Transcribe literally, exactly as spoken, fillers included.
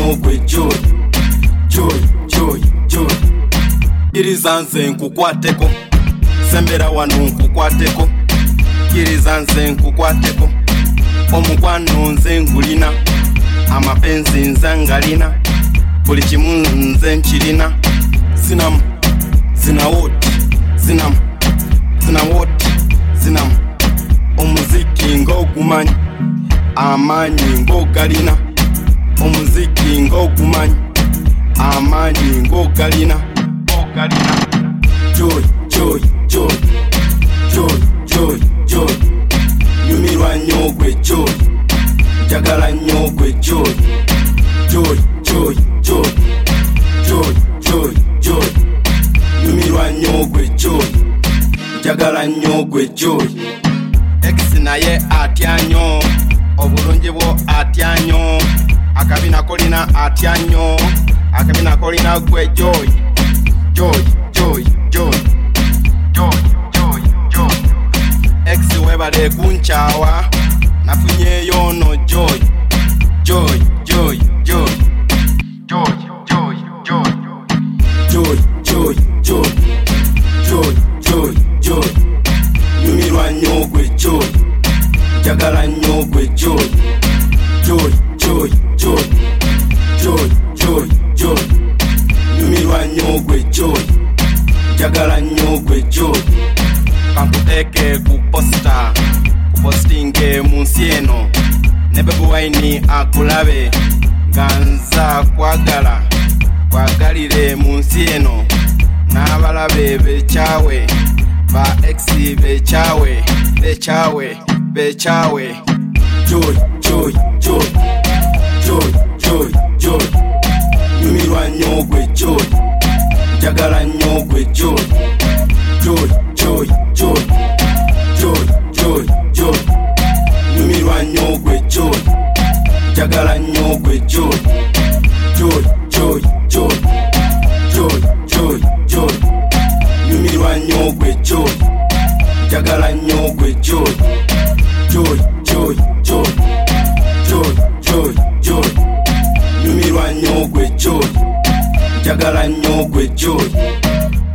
nnyo gwe joy joy joy joy iriza nze nkukwateko sembera wano nkukwateko iriza nze nkukwateko omukwano nze ngulina amapenzi nze ngalina buli kimu nze nkirina zinamu zinawoti zinamu zinawoti zinamu omuziki ng'ogumanyi amanyi ng'ogalina omuziki ng'ogumanyi amanyi ng'ogalina ogalina joy joy joy joy joy joy nyumirwa nnyo gwe joy njagala nnyo gwe joy joy joy joy joy joy joy nyumirwa nnyo gwe joy njagala nnyo gwe joy ex naye atya nnyo obulungi bwo atya nnyo akabina kolina atya nnyo akabina kolina gwe joy joy joy joy joy joy joy ex webale kunchawa nafunyeyo no joy joy joy joy joy joy joy joy joy joy joy joy joy nyumirwa nnyo gwe joy njagala nnyo gwe joy joy joy joy joy joy joy nyumirwa nnyo gwe joy njagala nnyo gwe joy kankuteke ku posta kupostinge munsi eno ne Baby Wine akulabe ganza kwagala kwagalire munsi eno n'abalabe bechawe ba ex bechawe bechawe bechawe joy joy joy joy joy joy nyumirwa nnyo gwe joy njagala nnyo gwe joy joy joy joy joy joy joy nyumirwa nnyo gwe joy njagala nnyo gwe joy joy joy joy joy joy joy nyumirwa nnyo gwe joy njagala nnyo gwe joy joy joy joy joy joy joy nyumirwa nnyo gwe joy njagala nnyo gwe joy